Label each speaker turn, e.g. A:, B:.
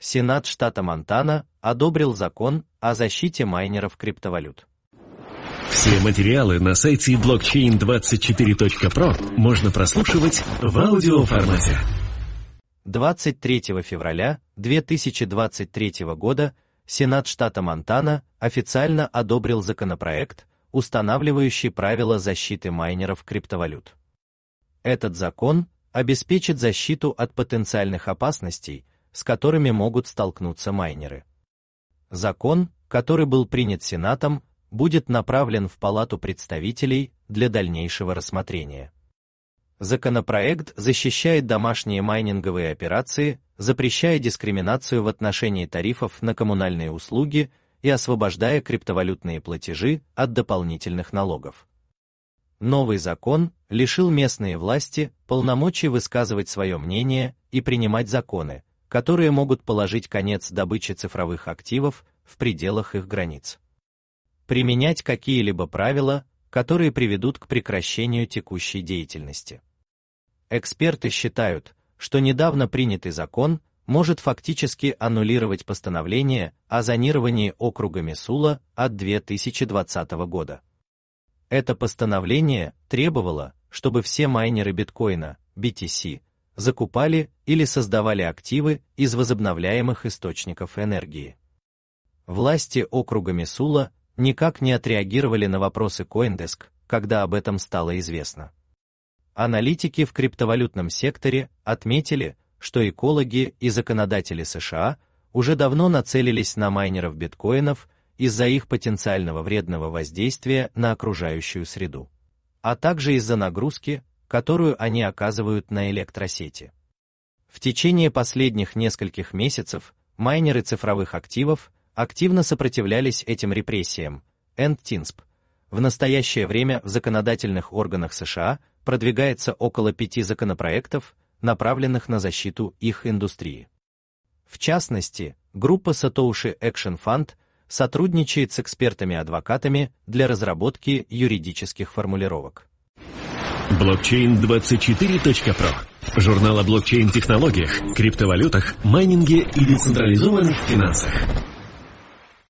A: Сенат штата Монтана одобрил закон о защите майнеров криптовалют.
B: Все материалы на сайте blockchain24.pro можно прослушивать в аудиоформате.
A: 23 февраля 2023 года Сенат штата Монтана официально одобрил законопроект, устанавливающий правила защиты майнеров криптовалют. Этот закон обеспечит защиту от потенциальных опасностей, с которыми могут столкнуться майнеры. Закон, который был принят Сенатом, будет направлен в Палату представителей для дальнейшего рассмотрения. Законопроект защищает домашние майнинговые операции, запрещая дискриминацию в отношении тарифов на коммунальные услуги и освобождая криптовалютные платежи от дополнительных налогов. Новый закон лишил местные власти полномочий высказывать свое мнение и принимать законы, которые могут положить конец добыче цифровых активов в пределах их границ. Применять какие-либо правила, которые приведут к прекращению текущей деятельности. Эксперты считают, что недавно принятый закон может фактически аннулировать постановление о зонировании округа Мисула от 2020 года. Это постановление требовало, чтобы все майнеры биткоина, BTC, закупали или создавали активы из возобновляемых источников энергии. Власти округа Мисула никак не отреагировали на вопросы CoinDesk, когда об этом стало известно. Аналитики в криптовалютном секторе отметили, что экологи и законодатели США уже давно нацелились на майнеров биткоинов из-за их потенциального вредного воздействия на окружающую среду, а также из-за нагрузки, которую они оказывают на электросети. В течение последних нескольких месяцев майнеры цифровых активов активно сопротивлялись этим репрессиям. NTINSP. В настоящее время в законодательных органах США продвигается около 5 законопроектов, направленных на защиту их индустрии. В частности, группа Satoshi Action Fund сотрудничает с экспертами-адвокатами для разработки юридических формулировок.
B: Blockchain24.pro. Журнал о блокчейн-технологиях, криптовалютах, майнинге и децентрализованных финансах.